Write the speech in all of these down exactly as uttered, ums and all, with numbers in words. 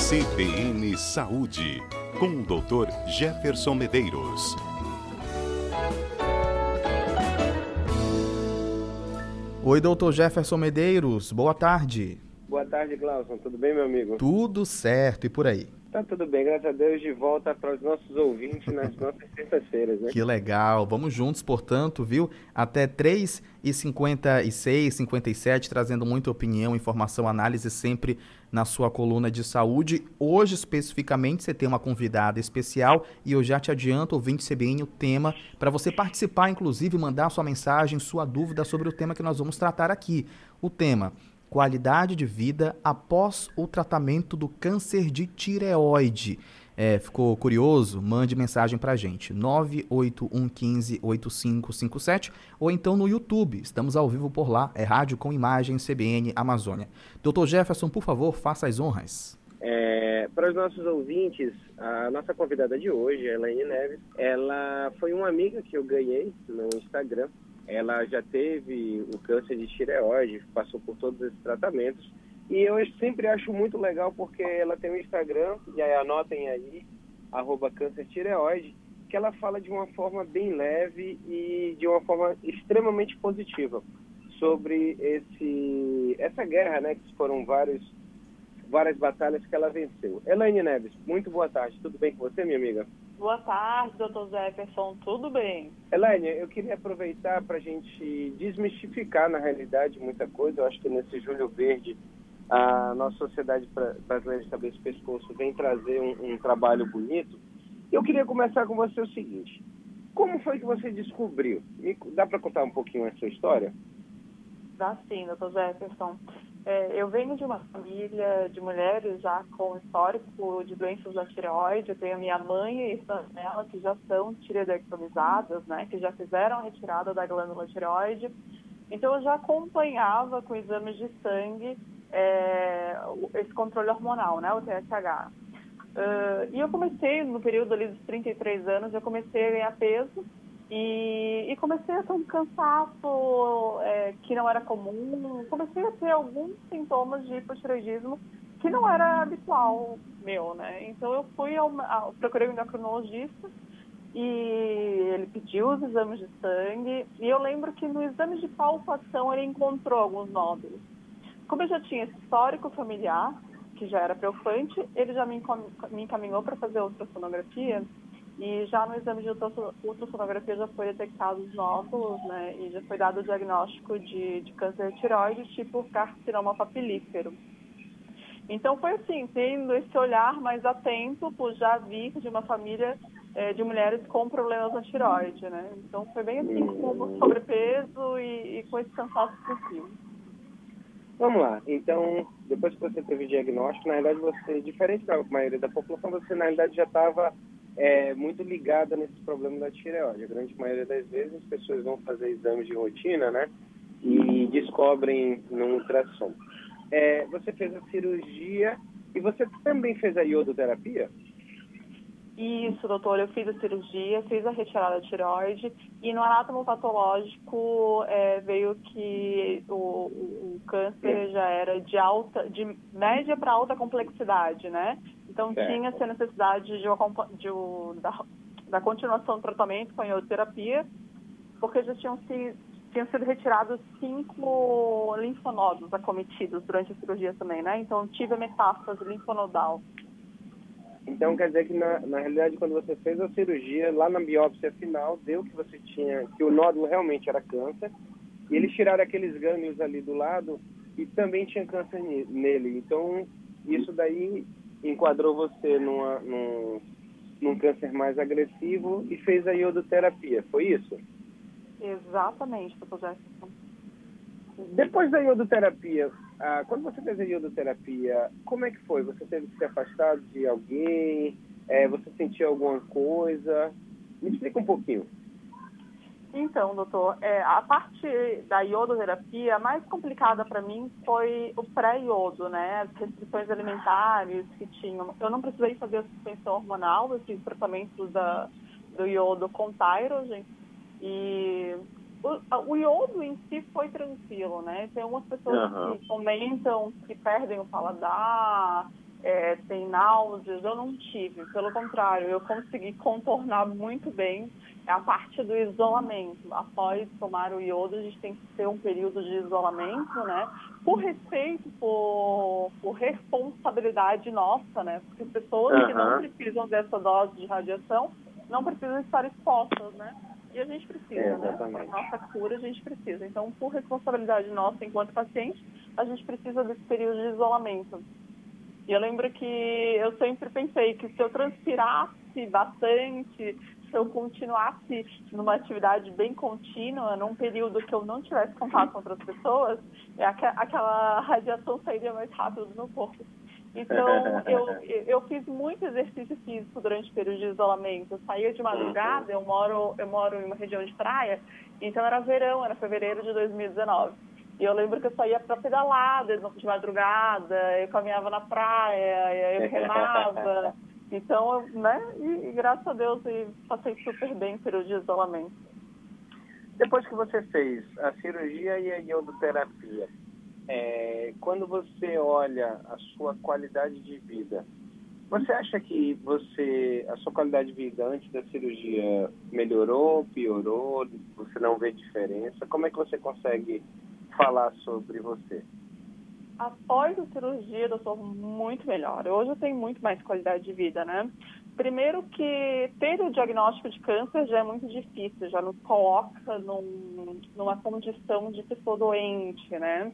C B N Saúde, com o doutor Jefferson Medeiros. Oi, doutor Jefferson Medeiros, boa tarde. Boa tarde, Glauson. Tudo bem, meu amigo? Tudo certo, e por aí? Tá tudo bem, graças a Deus, de volta para os nossos ouvintes nas nossas sextas-feiras, né? Que legal, vamos juntos, portanto, viu? Até três e cinquenta e seis, cinquenta e sete, trazendo muita opinião, informação, análise sempre na sua coluna de saúde. Hoje, especificamente, você tem uma convidada especial e eu já te adianto, ouvinte C B N, o tema, para você participar, inclusive, mandar sua mensagem, sua dúvida sobre o tema que nós vamos tratar aqui. O tema: qualidade de vida após o tratamento do câncer de tireoide. É, ficou curioso? Mande mensagem pra gente, nove oito um um cinco oito cinco cinco sete, ou então no YouTube, estamos ao vivo por lá, é Rádio com Imagem C B N Amazônia. doutor Jefferson, por favor, faça as honras. É, para os nossos ouvintes, a nossa convidada de hoje, a Elaine Neves, ela foi uma amiga que eu ganhei no Instagram. Ela já teve o câncer de tireoide, passou por todos esses tratamentos. E eu sempre acho muito legal porque ela tem um Instagram, e aí anotem aí, arroba câncer tireoide, que ela fala de uma forma bem leve e de uma forma extremamente positiva sobre esse, essa guerra, né, que foram vários, várias batalhas que ela venceu. Elaine Neves, muito boa tarde. Tudo bem com você, minha amiga? Boa tarde, doutor Jefferson. Tudo bem? Elaine, eu queria aproveitar para a gente desmistificar, na realidade, muita coisa. Eu acho que nesse Julho Verde, a nossa Sociedade Brasileira de Cabeça e Pescoço vem trazer um, um trabalho bonito. Eu queria começar com você o seguinte: como foi que você descobriu? Me, dá para contar um pouquinho a sua história? Dá sim, doutor Jefferson. É, eu venho de uma família de mulheres já com histórico de doenças da tireoide. Eu tenho a minha mãe e irmã dela que já são tireoidectomizadas, né, que já fizeram a retirada da glândula tireoide. Então eu já acompanhava com exames de sangue é, esse controle hormonal, né, o T S H. Uh, e eu comecei, no período ali dos trinta e três anos, eu comecei a ganhar peso. E, e comecei a ter um cansaço é, que não era comum, comecei a ter alguns sintomas de hipotireoidismo que não era habitual meu, né? Então eu fui ao, ao, procurei um endocrinologista e ele pediu os exames de sangue, e eu lembro que no exame de palpação ele encontrou alguns nódulos. Como eu já tinha esse histórico familiar, que já era preocupante, ele já me encaminhou para fazer ultrassonografia. E já no exame de ultrassonografia já foi detectado os nódulos, né, e já foi dado o diagnóstico de, de câncer de tireoide tipo carcinoma papilífero. Então foi assim, tendo esse olhar mais atento, por já vir de uma família é, de mulheres com problemas na tireoide, né. Então foi bem assim, com sobrepeso e, e com esse cansaço excessivo. Vamos lá. Então, depois que você teve o diagnóstico, na realidade você, diferente da maioria da população, você na realidade já estava É, muito ligada nesse problema da tireoide. A grande maioria das vezes as pessoas vão fazer exames de rotina, né, e descobrem no ultrassom. É, você fez a cirurgia e você também fez a iodoterapia? Isso, doutor. Eu fiz a cirurgia, fiz a retirada da tireoide e no anatomopatológico é, veio que o, o, o câncer já era de alta, de média para alta complexidade, né? Então, certo. Tinha-se a necessidade de, de, de, da, da continuação do tratamento com a iodoterapia, porque já tinham, se, tinham sido retirados cinco linfonodos acometidos durante a cirurgia também, né? Então, tive a metástase linfonodal. Então, quer dizer que, na, na realidade, quando você fez a cirurgia, lá na biópsia final, deu que você tinha, que o nódulo realmente era câncer, e eles tiraram aqueles gânglios ali do lado e também tinha câncer nele. Então, isso daí enquadrou você numa, num, num câncer mais agressivo e fez a iodoterapia, foi isso? Exatamente, doutor Jefferson. Depois da iodoterapia, ah, quando você fez a iodoterapia, como é que foi? Você teve que se afastar de alguém? É, você sentiu alguma coisa? Me explica um pouquinho. Então, doutor, é, a parte da iodoterapia mais complicada para mim foi o pré-iodo, né? As restrições alimentares que tinham. Eu não precisei fazer a suspensão hormonal, eu fiz tratamento da, do iodo com Tyrogen. E o, o iodo em si foi tranquilo, né? Tem algumas pessoas uhum. que comentam que perdem o paladar, é, tem náuseas, eu não tive. Pelo contrário, eu consegui contornar muito bem a parte do isolamento. Após tomar o iodo, a gente tem que ter um período de isolamento, né? Por respeito, por, por responsabilidade nossa, né? Porque pessoas uhum. que não precisam dessa dose de radiação não precisam estar expostas, né? E a gente precisa, é, né? Para nossa cura, a gente precisa. Então, por responsabilidade nossa enquanto paciente, a gente precisa desse período de isolamento. E eu lembro que eu sempre pensei que se eu transpirasse bastante, se eu continuasse numa atividade bem contínua, num período que eu não tivesse contato com outras pessoas, aquela radiação sairia mais rápido do meu corpo. Então, eu, eu fiz muito exercício físico durante o período de isolamento. Eu saía de madrugada, eu moro, eu moro em uma região de praia, então era verão, era fevereiro de dois mil e dezenove. E eu lembro que eu saía para pedalar de madrugada, eu caminhava na praia, eu remava. Então, né, e, e graças a Deus eu passei super bem o período de isolamento. Depois que você fez a cirurgia e a iodoterapia, é, quando você olha a sua qualidade de vida, você acha que você, a sua qualidade de vida antes da cirurgia melhorou, piorou, você não vê diferença? Como é que você consegue falar sobre você? Após a cirurgia, eu sou muito melhor. Hoje eu tenho muito mais qualidade de vida, né? Primeiro que ter o diagnóstico de câncer já é muito difícil, já nos coloca num, numa condição de pessoa doente, né?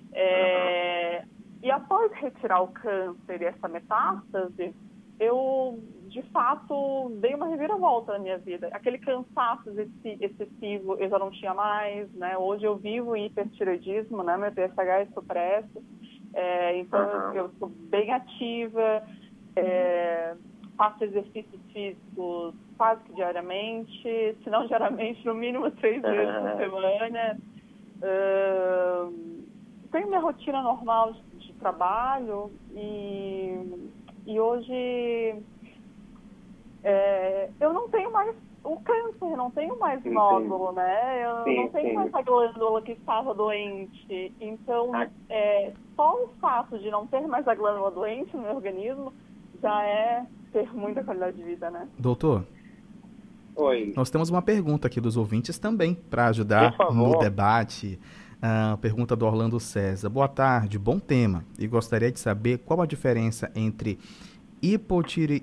É, e após retirar o câncer e essa metástase, eu, de fato, dei uma reviravolta na minha vida. Aquele cansaço excessivo eu já não tinha mais, né? Hoje eu vivo hipertireoidismo, né? Meu T S H é supresso, é, então uhum. eu sou bem ativa, é, faço exercícios físicos quase que diariamente, se não diariamente, no mínimo três uhum. vezes por semana. Uh, tenho minha rotina normal de, de trabalho e... E hoje é, eu não tenho mais o câncer, não tenho mais sim, nódulo, sim. né? Eu sim, não tenho sim. mais a glândula que estava doente. Então, ah. é, só o fato de não ter mais a glândula doente no meu organismo já é ter muita qualidade de vida, né? Doutor? Oi. Nós temos uma pergunta aqui dos ouvintes também, para ajudar no debate. A uh, pergunta do Orlando César. Boa tarde, bom tema. E gostaria de saber qual a diferença entre hipotire...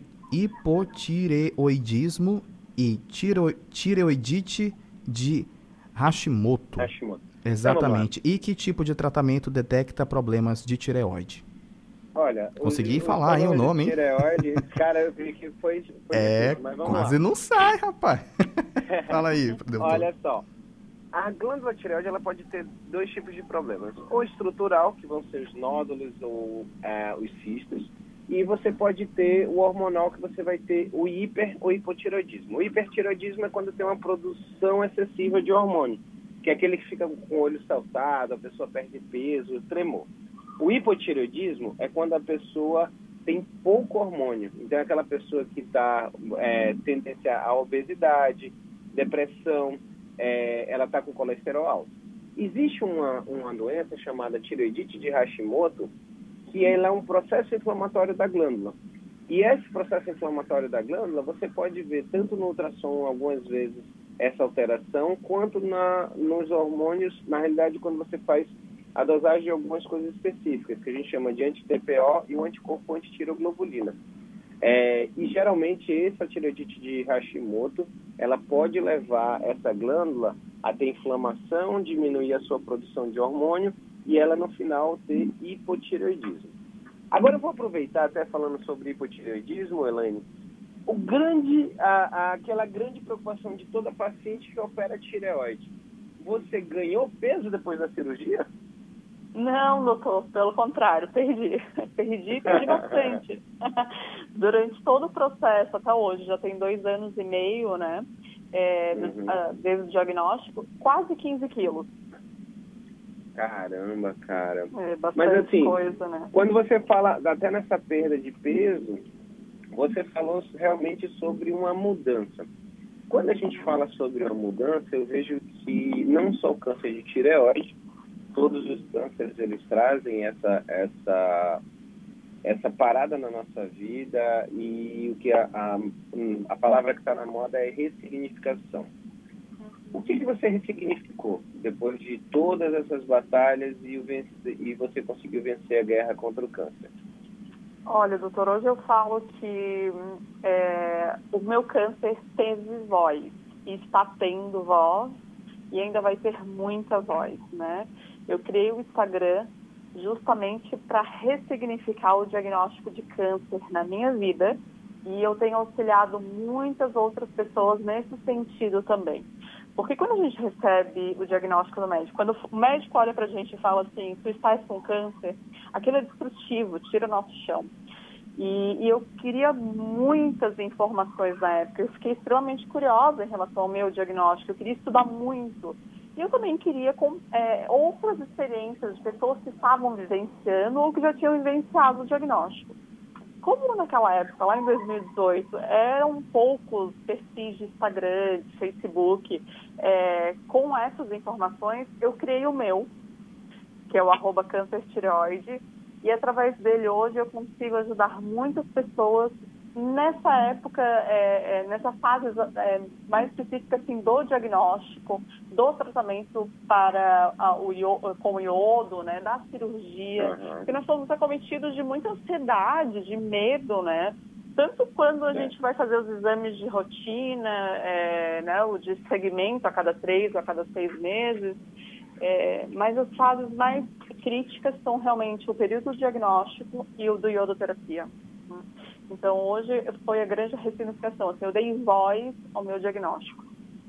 hipotireoidismo e tiro... tireoidite de Hashimoto. Hashimoto. Exatamente. E que tipo de tratamento detecta problemas de tireoide? Olha, consegui os, falar, hein, o nome, hein? Tireoide, cara, eu vi que foi... foi é, difícil, mas vamos quase lá. não sai, rapaz. Fala aí, doutor. Olha só. A glândula tireoide ela pode ter dois tipos de problemas. Ou estrutural, que vão ser os nódulos ou é, os cistos. E você pode ter o hormonal, que você vai ter o hiper ou hipotireoidismo. O hipertireoidismo é quando tem uma produção excessiva de hormônio, que é aquele que fica com o olho saltado, a pessoa perde peso, tremor. O hipotireoidismo é quando a pessoa tem pouco hormônio. Então é aquela pessoa que está é, tendência à obesidade, depressão, É, ela está com colesterol alto. Existe uma, uma doença chamada tireoidite de Hashimoto, que ela é um processo inflamatório da glândula. E esse processo inflamatório da glândula, você pode ver tanto no ultrassom, algumas vezes, essa alteração, quanto na, nos hormônios, na realidade, quando você faz a dosagem de algumas coisas específicas, que a gente chama de anti-T P O e o anticorpo antitireoglobulina. É, e geralmente essa tireoidite de Hashimoto, ela pode levar essa glândula a ter inflamação, diminuir a sua produção de hormônio e ela no final ter hipotireoidismo. Agora eu vou aproveitar até falando sobre hipotireoidismo, Elaine, o grande, a, a, aquela grande preocupação de toda paciente que opera tireoide. Você ganhou peso depois da cirurgia? Não, doutor, pelo contrário, perdi. Perdi, perdi bastante. Durante todo o processo, até hoje, já tem dois anos e meio, né, é, uhum. desde o diagnóstico, quase quinze quilos. Caramba, cara. É bastante Mas assim, coisa, né? Quando você fala, até nessa perda de peso, você falou realmente sobre uma mudança. Quando a gente fala sobre uma mudança, eu vejo que não só o câncer de tireoide, todos os cânceres, eles trazem essa, essa, essa parada na nossa vida e o que a, a, a palavra que está na moda é ressignificação. O que, que você ressignificou depois de todas essas batalhas e, o vence, e você conseguiu vencer a guerra contra o câncer? Olha, doutor, hoje eu falo que é, o meu câncer teve voz e está tendo voz e ainda vai ter muita voz, né? Eu criei o Instagram justamente para ressignificar o diagnóstico de câncer na minha vida e eu tenho auxiliado muitas outras pessoas nesse sentido também. Porque quando a gente recebe o diagnóstico do médico, quando o médico olha pra gente e fala assim, tu estás com câncer, aquilo é destrutivo, tira o nosso chão. E, e eu queria muitas informações na época, eu fiquei extremamente curiosa em relação ao meu diagnóstico, eu queria estudar muito. E eu também queria com, é, outras experiências de pessoas que estavam vivenciando ou que já tinham vivenciado o diagnóstico. Como naquela época, lá em dois mil e dezoito, eram poucos perfis de Instagram, de Facebook, é, com essas informações, eu criei o meu, que é o arroba câncer tireoide, e através dele hoje eu consigo ajudar muitas pessoas nessa época, é, é, nessa fase é, mais específica assim, do diagnóstico, do tratamento para a, o iodo, com o iodo, né, da cirurgia, uhum. Porque nós somos acometidos de muita ansiedade, de medo, né? Tanto quando a é. gente vai fazer os exames de rotina, é, né, o de segmento a cada três ou a cada seis meses, é, mas as fases mais críticas são realmente o período do diagnóstico e o do iodoterapia. Então, hoje foi a grande ressignificação. Assim, eu dei voz ao meu diagnóstico.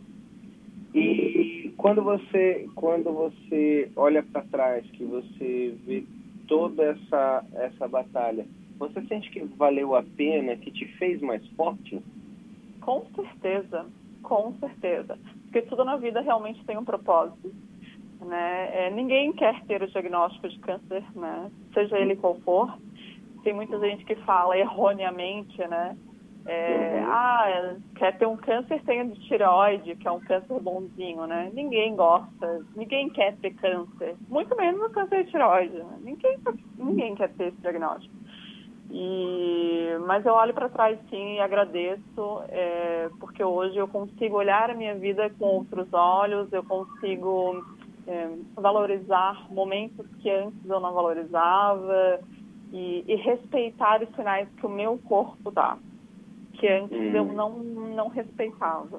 E quando você, quando você olha para trás, que você vê toda essa, essa batalha, você sente que valeu a pena, que te fez mais forte? Com certeza, com certeza. Porque tudo na vida realmente tem um propósito. Né? É, ninguém quer ter o diagnóstico de câncer, né? Seja ele qual for. Tem muita gente que fala erroneamente, né? É, uhum. Ah, quer ter um câncer, tem de tireoide, que é um câncer bonzinho, né? Ninguém gosta, ninguém quer ter câncer, muito menos o câncer de tireoide, né? Ninguém, ninguém quer ter esse diagnóstico. E, mas eu olho para trás sim e agradeço, é, porque hoje eu consigo olhar a minha vida com outros olhos, eu consigo é, valorizar momentos que antes eu não valorizava, E, e respeitar os sinais que o meu corpo dá, que antes hum. eu não, não respeitava.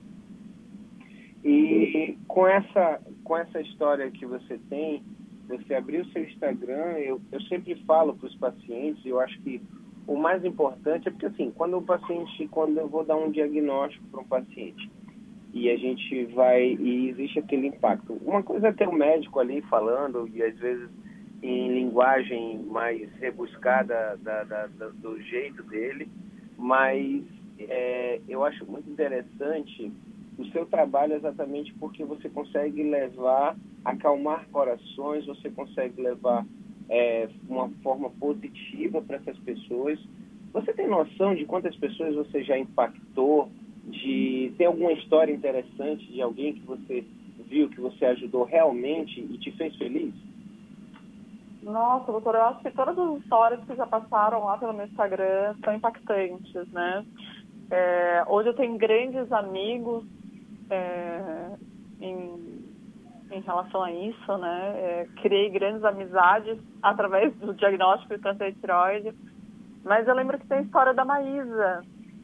E com essa, com essa história que você tem, você abriu seu Instagram, eu, eu sempre falo para os pacientes, eu acho que o mais importante é porque, assim, quando o paciente, quando eu vou dar um diagnóstico para um paciente, e a gente vai, e existe aquele impacto. Uma coisa é ter um médico ali falando, e às vezes em linguagem mais rebuscada da, da, da, do jeito dele, mas é, eu acho muito interessante o seu trabalho exatamente porque você consegue levar, acalmar corações, você consegue levar é, uma forma positiva para essas pessoas. Você tem noção de quantas pessoas você já impactou, de ter alguma história interessante de alguém que você viu, que você ajudou realmente e te fez feliz? Nossa, doutora, eu acho que todas as histórias que já passaram lá pelo meu Instagram são impactantes, né? É, hoje eu tenho grandes amigos é, em, em relação a isso, né? É, criei grandes amizades através do diagnóstico de câncer de tireoide. Mas eu lembro que tem a história da Maísa,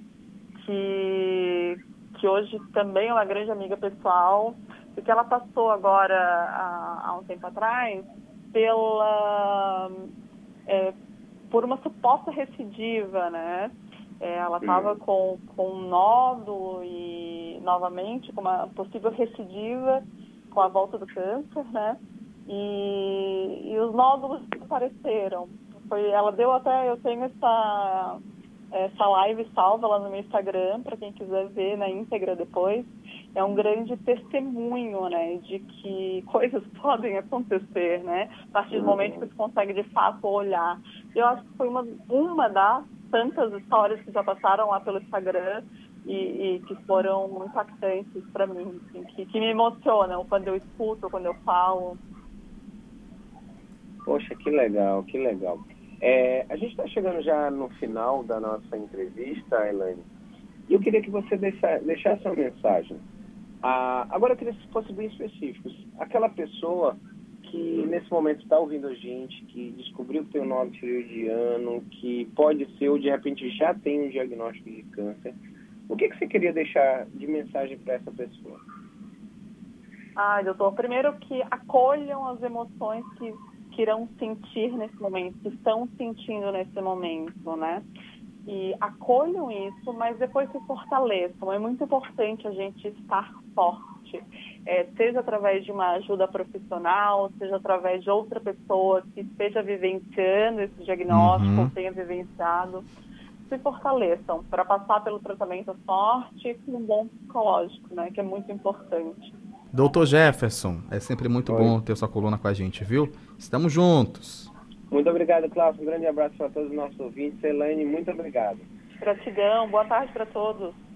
que, que hoje também é uma grande amiga pessoal, e que ela passou agora, há, há um tempo atrás, pela, é, por uma suposta recidiva, né? É, ela estava com, com um nódulo e, novamente, com uma possível recidiva com a volta do câncer, né? E, e os nódulos desapareceram. Foi, ela deu até, eu tenho essa, essa live salva lá no meu Instagram, para quem quiser ver na íntegra depois. É um grande testemunho, né, de que coisas podem acontecer, né, a partir do momento que você consegue, de fato, olhar. Eu acho que foi uma, uma das tantas histórias que já passaram lá pelo Instagram e, e que foram impactantes para mim, assim, que, que me emocionam quando eu escuto, quando eu falo. Poxa, que legal, que legal. É, a gente está chegando já no final da nossa entrevista, Elaine, e eu queria que você deixa, deixasse uma mensagem. Ah, agora eu queria que fosse bem específicos. Aquela pessoa que nesse momento está ouvindo a gente, que descobriu que tem um nó tireoidiano, que pode ser ou de repente já tem um diagnóstico de câncer, o que, que você queria deixar de mensagem para essa pessoa? Ah, doutor, primeiro que acolham as emoções que, que irão sentir nesse momento, que estão sentindo nesse momento, né? E acolham isso, mas depois se fortaleçam. É muito importante a gente estar forte, é, seja através de uma ajuda profissional, seja através de outra pessoa que esteja vivenciando esse diagnóstico, Uhum. ou tenha vivenciado. Se fortaleçam para passar pelo tratamento forte com um bom psicológico, né, que é muito importante. Doutor Jefferson, é sempre muito Oi. bom ter sua coluna com a gente, viu? Estamos juntos. Muito obrigado, Cláudio. Um grande abraço para todos os nossos ouvintes. Elaine, muito obrigado. Gratidão, boa tarde para todos.